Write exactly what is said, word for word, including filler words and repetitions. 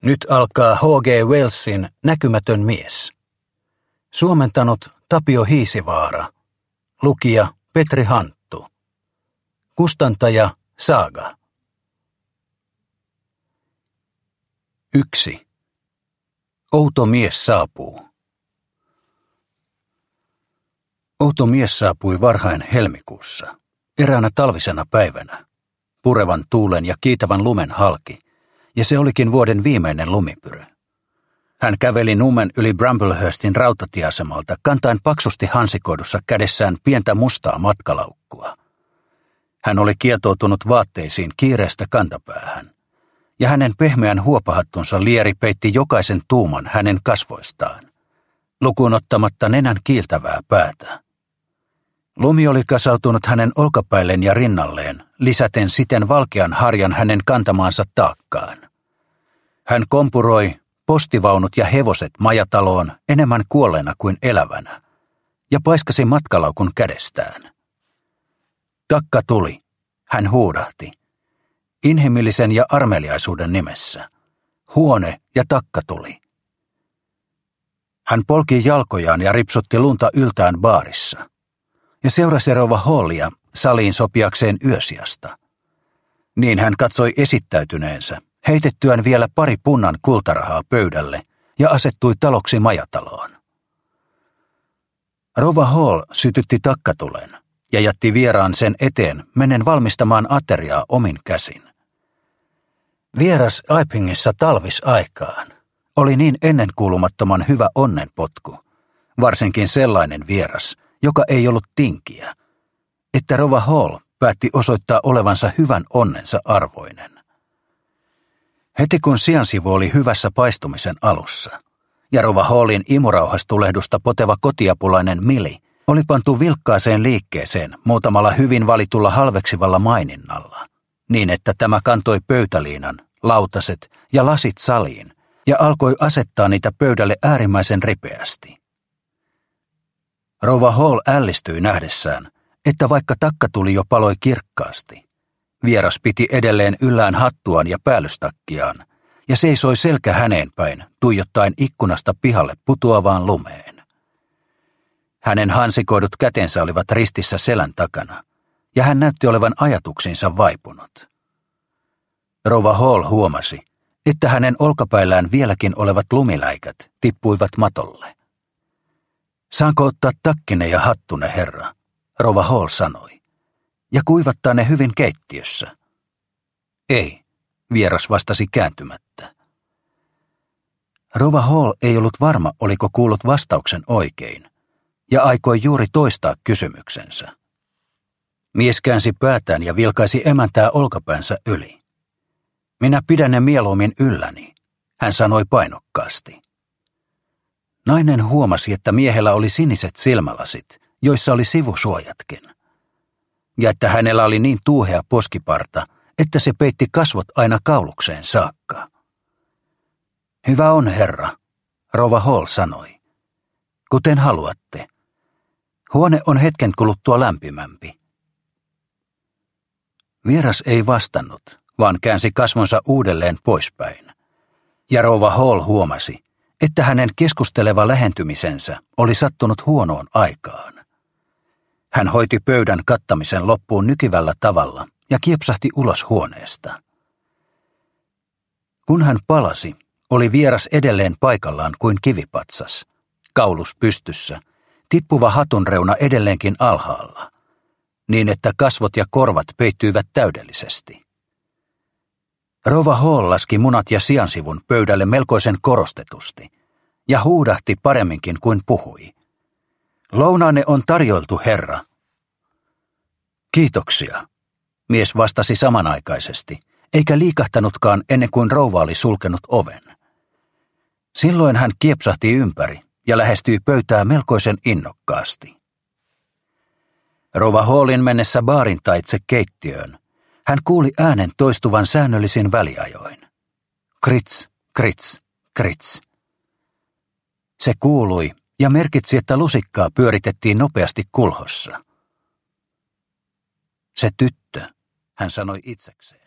Nyt alkaa H G Wellsin Näkymätön mies. Suomentanut Tapio Hiisivaara. Lukija Petri Hanttu. Kustantaja Saga. Yksi. Outo mies saapuu. Outo mies saapui varhain helmikuussa, eräänä talvisena päivänä, purevan tuulen ja kiitävän lumen halki, ja se olikin vuoden viimeinen lumipyry. Hän käveli Numen yli Bramblehurstin rautatieasemalta kantaen paksusti hansikoidussa kädessään pientä mustaa matkalaukkua. Hän oli kietoutunut vaatteisiin kiireestä kantapäähän, ja hänen pehmeän huopahattunsa lieri peitti jokaisen tuuman hänen kasvoistaan, lukuun ottamatta nenän kiiltävää päätä. Lumi oli kasautunut hänen olkapäilleen ja rinnalleen, lisäten siten valkean harjan hänen kantamaansa taakkaan. Hän kompuroi postivaunut ja hevoset majataloon enemmän kuolleena kuin elävänä, ja paiskasi matkalaukun kädestään. Takka tuli, hän huudahti. Inhimillisen ja armeliaisuuden nimessä. Huone ja takka tuli. Hän polki jalkojaan ja ripsutti lunta yltään baarissa, ja seurasi rouva Hallia saliin sopiakseen yösiasta. Niin hän katsoi esittäytyneensä, heitettyään vielä pari punnan kultarahaa pöydälle, ja asettui taloksi majataloon. Rouva Hall sytytti takkatulen ja jätti vieraan sen eteen mennen valmistamaan ateriaa omin käsin. Vieras Aipingissa talvisaikaan oli niin ennenkuulumattoman hyvä onnenpotku, varsinkin sellainen vieras, joka ei ollut tinkiä, että rouva Hall päätti osoittaa olevansa hyvän onnensa arvoinen. Heti kun siansivu oli hyvässä paistumisen alussa, ja rouva Hallin imurauhastulehdusta poteva kotiapulainen Mili oli pantu vilkkaaseen liikkeeseen muutamalla hyvin valitulla halveksivalla maininnalla, niin että tämä kantoi pöytäliinan, lautaset ja lasit saliin ja alkoi asettaa niitä pöydälle äärimmäisen ripeästi. Rouva Hall ällistyi nähdessään, että vaikka takkatuli jo paloi kirkkaasti, vieras piti edelleen yllään hattuaan ja päällystakkiaan ja seisoi selkä häneen päin, tuijottaen ikkunasta pihalle putoavaan lumeen. Hänen hansikoidut kätensä olivat ristissä selän takana, ja hän näytti olevan ajatuksiinsa vaipunut. Rouva Hall huomasi, että hänen olkapäillään vieläkin olevat lumiläikät tippuivat matolle. Saanko ottaa takkine ja hattune, herra, rouva Hall sanoi, ja kuivattaa ne hyvin keittiössä. Ei, vieras vastasi kääntymättä. Rouva Hall ei ollut varma, oliko kuullut vastauksen oikein, ja aikoi juuri toistaa kysymyksensä. Mies käänsi päätään ja vilkaisi emäntää olkapäänsä yli. Minä pidän ne mieluummin ylläni, hän sanoi painokkaasti. Nainen huomasi, että miehellä oli siniset silmälasit, joissa oli sivusuojatkin, ja että hänellä oli niin tuuhea poskiparta, että se peitti kasvot aina kaulukseen saakka. Hyvä on, herra, rouva Hall sanoi. Kuten haluatte. Huone on hetken kuluttua lämpimämpi. Vieras ei vastannut, vaan käänsi kasvonsa uudelleen poispäin. Ja rouva Hall huomasi, että hänen keskusteleva lähentymisensä oli sattunut huonoon aikaan. Hän hoiti pöydän kattamisen loppuun nykivällä tavalla ja kiepsahti ulos huoneesta. Kun hän palasi, oli vieras edelleen paikallaan kuin kivipatsas, kaulus pystyssä, tippuva hatunreuna edelleenkin alhaalla, niin että kasvot ja korvat peittyivät täydellisesti. Rouva Hall laski munat ja siansivun pöydälle melkoisen korostetusti ja huudahti paremminkin kuin puhui. Lounaanne on tarjoltu, herra. Kiitoksia, mies vastasi samanaikaisesti, eikä liikahtanutkaan ennen kuin rouva oli sulkenut oven. Silloin hän kiepsahti ympäri ja lähestyi pöytää melkoisen innokkaasti. Rouva Hallin mennessä baarin taitse keittiöön, hän kuuli äänen toistuvan säännöllisin väliajoin. Krits, krits, krits. Se kuului ja merkitsi, että lusikkaa pyöritettiin nopeasti kulhossa. Se tyttö, hän sanoi itsekseen.